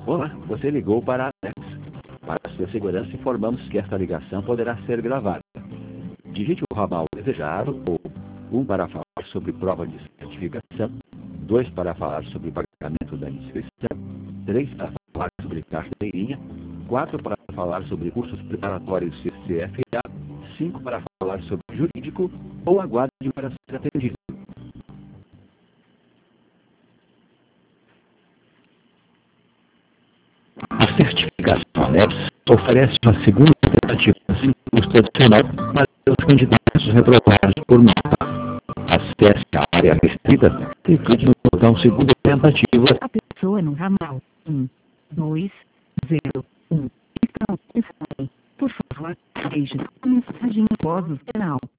Olá, você ligou para a Alex. Para sua segurança, informamos que esta ligação poderá ser gravada. Digite o ramal desejado, ou 1 para falar sobre prova de certificação, 2 para falar sobre pagamento da inscrição, 3 para falar sobre carteirinha, 4 para falar sobre cursos preparatórios CFA, 5 para falar sobre jurídico, ou aguarde para ser atendido. A certificação Alex oferece uma segunda tentativa sem custo adicional para os candidatos reprovados por nota. Acesse a área restrita e clique no botão segunda tentativa. A pessoa no ramal 1, 2, 0, 1 está ocupada. Por favor, deixe a mensagem após o sinal.